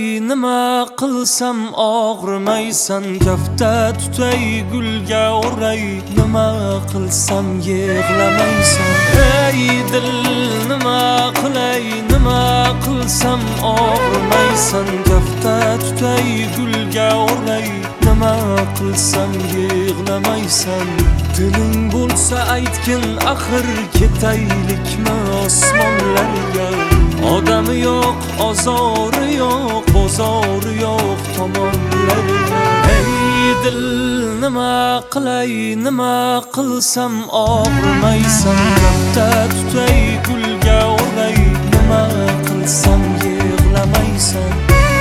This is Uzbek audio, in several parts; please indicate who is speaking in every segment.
Speaker 1: nima qilsam og'rimaysan, kafta tutay gulga o'ray, nima qilsam yig'lamaysan. Ey dil nima qilay, nima qilsam og'rimaysan, kafta tutay gulga o'ray, nima qilsam yig'lamaysan. Diling bo'lsa aytgin, axir ketaylikmi osmonlarga. Odami yo'q, ozori yo'q, bozori yo'q tomonlarga. Ey dil nima qilay, nima qilsam og'rimaysan, kafta tutay gulga o'ray, nima qilsam yig'lamaysan.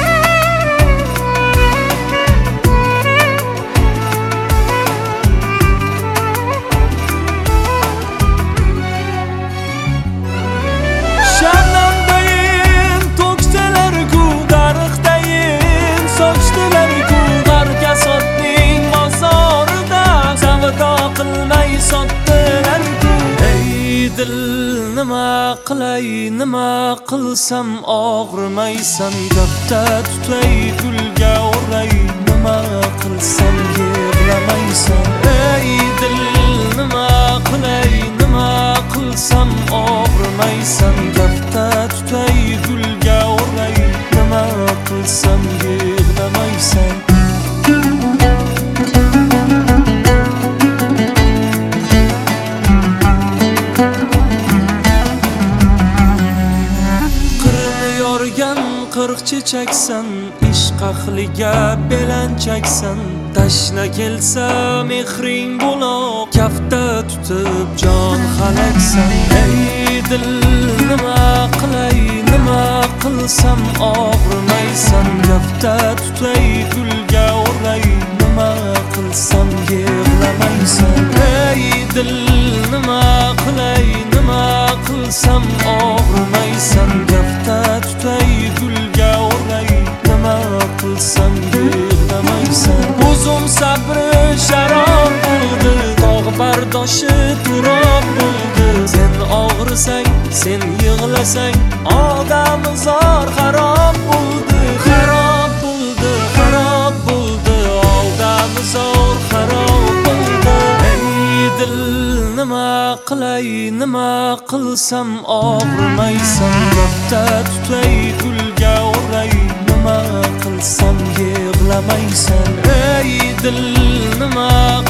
Speaker 1: Dil nima qilay, nima qilsam og'rimaysan, kafta tutay gulga o'ray, nima qilsam yig'lamaysan. Ey dil nima qilay, nima qilsam og'rimaysan, kafta tutay gulga o'ray, nima qilsam yig'lamaysan. Qirq chechaksan, ishq ahliga belanchaksan, tashna kelsa mehring buloq, kafta tutib jon halaksan. Ey dil nima qilay, nima qilsam og'rimaysan, kafta tutay gulga o'ray, nima qilsam yig'lamaysan. Ey dil nima qilay, nima qilsam og'rimaysan, kafta tutay gulga o'ray, nima qilsam yig'lamaysan. O'zim sabri sharob bo'ldi, tog' bardoshi turob bo'ldi. Sen og'risang, sen yig'lasang, odamzor xarob bo'ldi, xarob bo'ldi, xarob bo'ldi, odamzor xarob bo'ldi. Ey dil nima qilay, nima qilsam og'rimaysan, kafta tutay gulga o'ray, nima qilsam yig'lamaysan. Ey dil nima